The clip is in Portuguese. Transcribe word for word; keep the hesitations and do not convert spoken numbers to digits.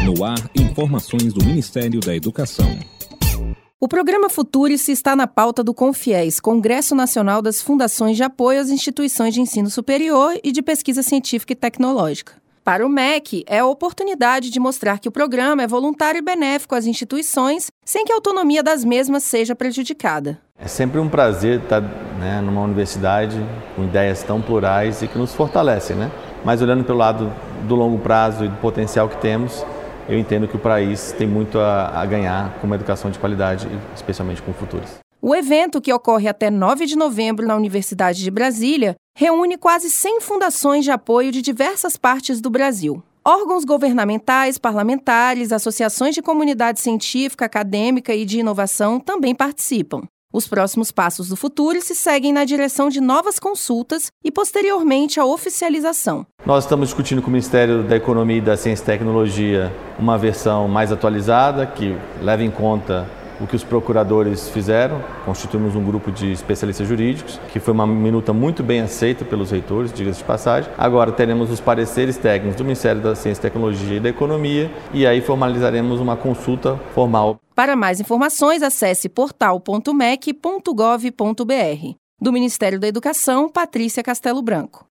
No ar, informações do Ministério da Educação. O programa Futurice está na pauta do CONFIES, Congresso Nacional das Fundações de Apoio às Instituições de Ensino Superior e de Pesquisa Científica e Tecnológica. Para o M E C, é a oportunidade de mostrar que o programa é voluntário e benéfico às instituições, sem que a autonomia das mesmas seja prejudicada. É sempre um prazer estar, né, numa universidade com ideias tão plurais e que nos fortalecem, né? Mas olhando pelo lado do longo prazo e do potencial que temos, eu entendo que o país tem muito a, a ganhar com uma educação de qualidade, especialmente com futuros. O evento, que ocorre até nove de novembro na Universidade de Brasília, reúne quase cem fundações de apoio de diversas partes do Brasil. Órgãos governamentais, parlamentares, associações de comunidade científica, acadêmica e de inovação também participam. Os próximos passos do Futurice seguem na direção de novas consultas e, posteriormente, a oficialização. Nós estamos discutindo com o Ministério da Economia e da Ciência e Tecnologia uma versão mais atualizada, que leva em conta o que os procuradores fizeram. Constituímos um grupo de especialistas jurídicos, que foi uma minuta muito bem aceita pelos reitores, diga-se de passagem. Agora teremos os pareceres técnicos do Ministério da Ciência e Tecnologia e da Economia, e aí formalizaremos uma consulta formal. Para mais informações, acesse portal ponto mec ponto gov ponto br. Do Ministério da Educação, Patrícia Castelo Branco.